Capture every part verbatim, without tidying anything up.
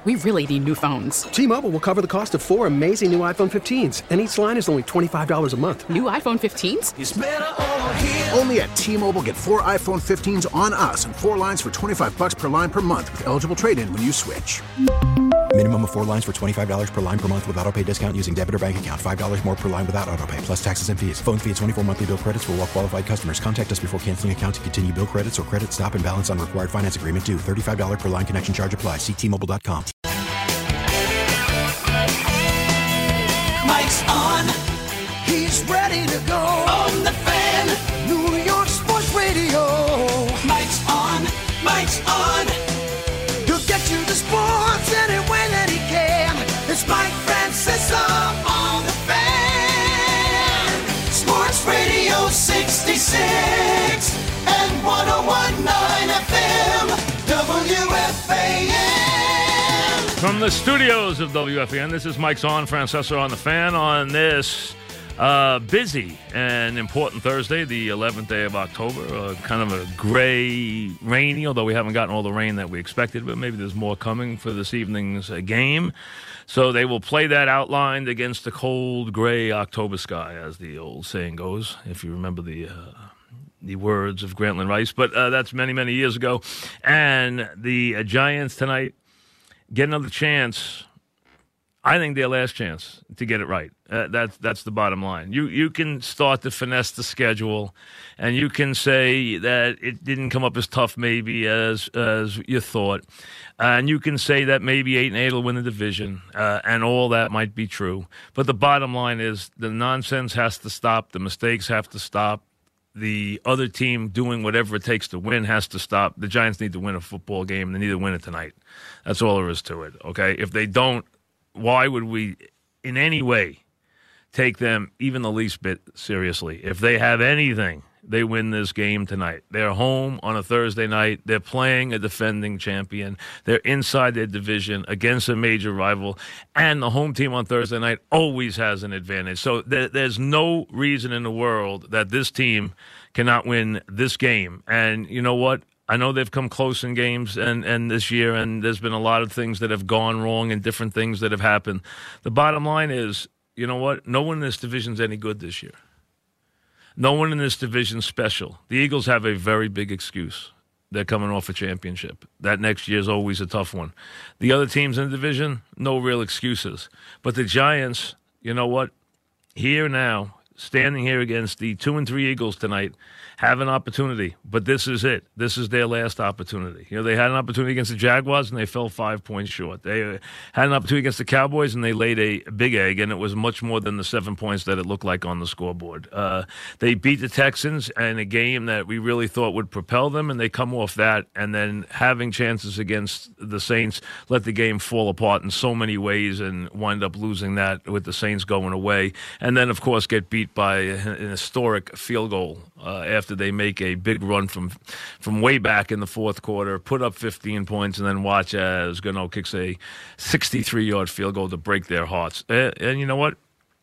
We really need new phones. T-Mobile will cover the cost of four amazing new iPhone fifteens, and each line is only twenty-five dollars a month. New iPhone fifteens? It's better over here. Only at T-Mobile, get four iPhone fifteens on us and four lines for twenty-five dollars per line per month with eligible trade-in when you switch. Minimum of four lines for twenty-five dollars per line per month with autopay discount using debit or bank account. five dollars more per line without autopay, plus taxes and fees. Phone fee at twenty-four monthly bill credits for well-qualified customers. Contact us before canceling account to continue bill credits or credit stop and balance on required finance agreement due. thirty-five dollars per line connection charge applies. See T Mobile dot com. Mike's on. He's ready to go. On the Fan. New York Sports Radio. Mike's on. Mike's on. He'll get you the sports any way that he can. It's Mike Francesa on the Fan. Sports Radio sixty-six and one oh one point nine F M. W F A N. From the studios of W F A N, this is Mike's on, Francesa on the Fan on this uh, busy and important Thursday, the eleventh day of October. Uh, kind of a gray, rainy, although we haven't gotten all the rain that we expected, but maybe there's more coming for this evening's uh, game. So they will play that outlined against the cold, gray October sky, as the old saying goes, if you remember the... Uh, the words of Grantland Rice, but uh, that's many, many years ago. And the uh, Giants tonight get another chance. I think their last chance to get it right. Uh, that's that's the bottom line. You you can start to finesse the schedule, and you can say that it didn't come up as tough maybe as as you thought, and you can say that maybe eight and eight will win the division, uh, and all that might be true. But the bottom line is the nonsense has to stop. The mistakes have to stop. The other team doing whatever it takes to win has to stop. The Giants need to win a football game. They need to win it tonight. That's all there is to it, okay? If they don't, why would we in any way take them even the least bit seriously? If they have anything, they win this game tonight. They're home on a Thursday night. They're playing a defending champion. They're inside their division against a major rival. And the home team on Thursday night always has an advantage. So there, there's no reason in the world that this team cannot win this game. And you know what? I know they've come close in games and, and this year, and there's been a lot of things that have gone wrong and different things that have happened. The bottom line is, you know what? No one in this division is any good this year. No one in this division is special. The Eagles have a very big excuse. They're coming off a championship. That next year is always a tough one. The other teams in the division, no real excuses. But the Giants, you know what? Here now, standing here against the two and three Eagles tonight, have an opportunity. But this is it. This is their last opportunity. You know, they had an opportunity against the Jaguars, and they fell five points short. They had an opportunity against the Cowboys, and they laid a big egg, and it was much more than the seven points that it looked like on the scoreboard. Uh, they beat the Texans in a game that we really thought would propel them, and they come off that, and then having chances against the Saints let the game fall apart in so many ways and wind up losing that with the Saints going away. And then, of course, get beat by an historic field goal uh, after they make a big run from from way back in the fourth quarter, put up fifteen points, and then watch as Gano kicks a sixty-three-yard field goal to break their hearts. And, and you know what?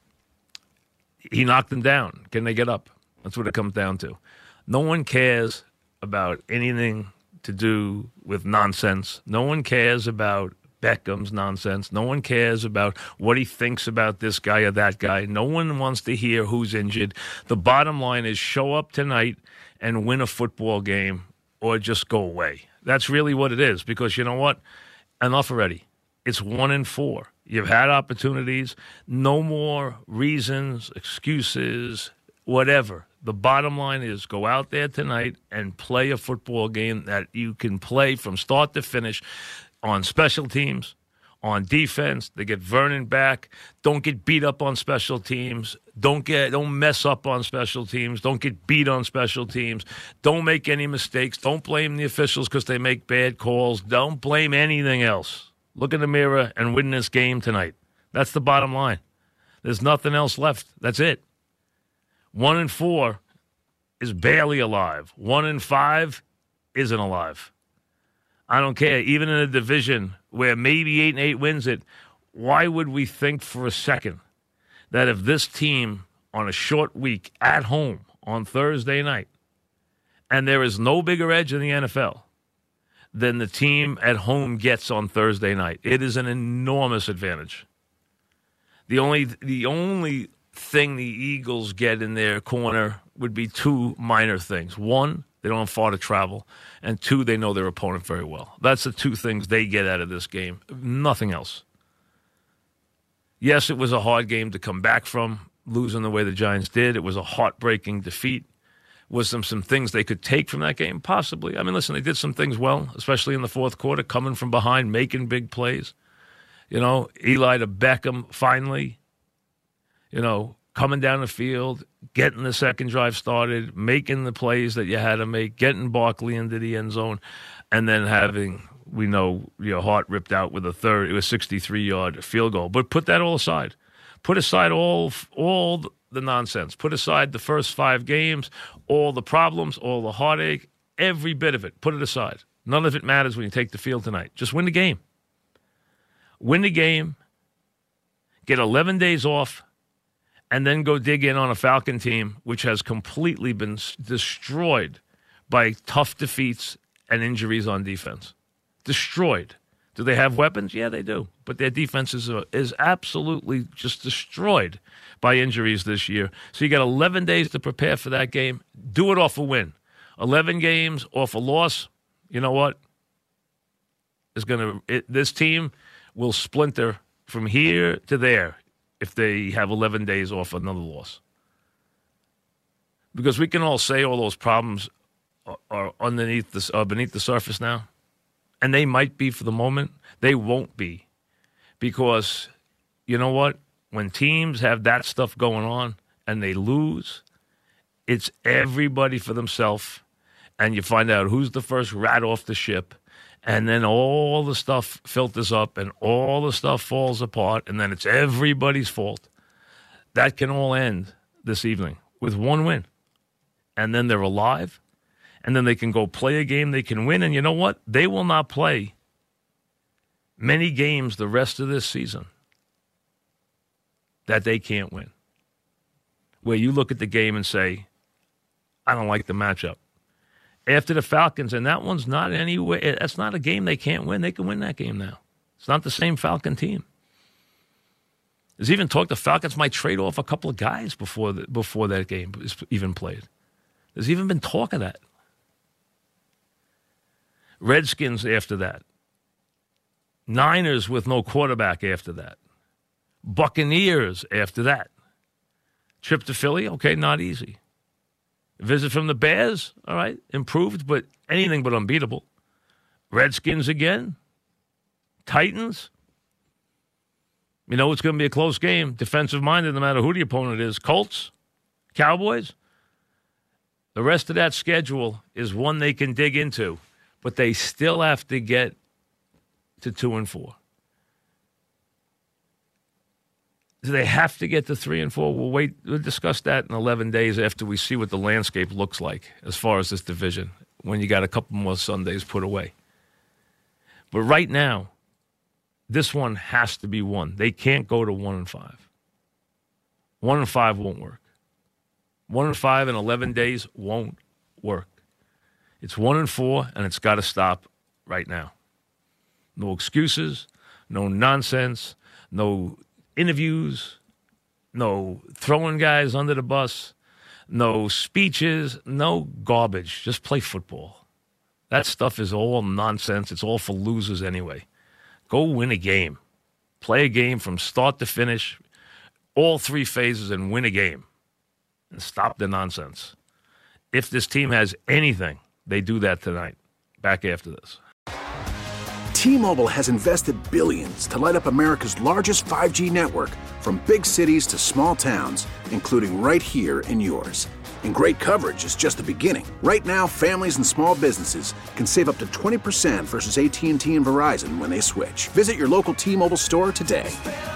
He knocked them down. Can they get up? That's what it comes down to. No one cares about anything to do with nonsense. No one cares about Beckham's nonsense. No one cares about what he thinks about this guy or that guy. No one wants to hear who's injured. The bottom line is show up tonight and win a football game or just go away. That's really what it is, because you know what? Enough already. It's one and four. You've had opportunities. No more reasons, excuses, whatever. The bottom line is go out there tonight and play a football game that you can play from start to finish. On special teams, on defense, they get Vernon back. Don't get beat up on special teams. Don't get don't mess up on special teams. Don't get beat on special teams. Don't make any mistakes. Don't blame the officials because they make bad calls. Don't blame anything else. Look in the mirror and win this game tonight. That's the bottom line. There's nothing else left. That's it. One and four is barely alive. One and five isn't alive. I don't care. Even in a division where maybe eight and eight wins it, why would we think for a second that if this team on a short week at home on Thursday night, and there is no bigger edge in the N F L than the team at home gets on Thursday night. It is an enormous advantage. The only the only thing the Eagles get in their corner would be two minor things. One, they don't have far to travel. And two, they know their opponent very well. That's the two things they get out of this game. Nothing else. Yes, it was a hard game to come back from, losing the way the Giants did. It was a heartbreaking defeat. Was there some things they could take from that game? Possibly. I mean, listen, they did some things well, especially in the fourth quarter, coming from behind, making big plays. You know, Eli to Beckham finally, you know, coming down the field, getting the second drive started, making the plays that you had to make, getting Barkley into the end zone, and then having, we know, your heart ripped out with a third. It was a sixty-three-yard field goal. But put that all aside. Put aside all all the nonsense. Put aside the first five games, all the problems, all the heartache, every bit of it. Put it aside. None of it matters when you take the field tonight. Just win the game. Win the game, get eleven days off, and then go dig in on a Falcon team which has completely been destroyed by tough defeats and injuries on defense. Destroyed. Do they have weapons? Yeah, they do. But their defense is, uh, is absolutely just destroyed by injuries this year. So you got eleven days to prepare for that game. Do it off a win. eleven games off a loss, you know what? Is gonna it, this team will splinter from here to there if they have eleven days off another loss. Because we can all say all those problems are, are underneath the, uh, beneath the surface now. And they might be for the moment. They won't be. Because, you know what? When teams have that stuff going on and they lose, it's everybody for themselves. And you find out who's the first rat off the ship. And then all the stuff filters up and all the stuff falls apart. And then it's everybody's fault. That can all end this evening with one win. And then they're alive. And then they can go play a game they can win. And you know what? They will not play many games the rest of this season that they can't win. Where you look at the game and say, I don't like the matchup. After the Falcons, and that one's not any way, that's not a game they can't win. They can win that game now. It's not the same Falcon team. There's even talk the Falcons might trade off a couple of guys before the, before that game is even played. There's even been talk of that. Redskins after that. Niners with no quarterback after that. Buccaneers after that. Trip to Philly, okay, not easy. Visit from the Bears, all right, improved, but anything but unbeatable. Redskins again. Titans. You know it's going to be a close game. Defensive-minded, no matter who the opponent is. Colts. Cowboys. The rest of that schedule is one they can dig into, but they still have to get to two and four. Do they have to get to three and four? We'll wait. We'll discuss that in eleven days after we see what the landscape looks like as far as this division, when you got a couple more Sundays put away. But right now, this one has to be won. They can't go to one and five. One and five won't work. One and five in eleven days won't work. It's one and four, and it's got to stop right now. No excuses, no nonsense, no interviews, no throwing guys under the bus, no speeches, no garbage. Just play football. That stuff is all nonsense. It's all for losers anyway. Go win a game. Play a game from start to finish, all three phases, and win a game. And stop the nonsense. If this team has anything, they do that tonight. Back after this. T-Mobile has invested billions to light up America's largest five G network, from big cities to small towns, including right here in yours. And great coverage is just the beginning. Right now, families and small businesses can save up to twenty percent versus A T and T and Verizon when they switch. Visit your local T-Mobile store today.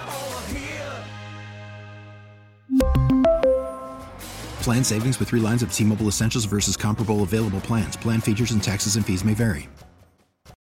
Plan savings with three lines of T-Mobile Essentials versus comparable available plans. Plan features and taxes and fees may vary.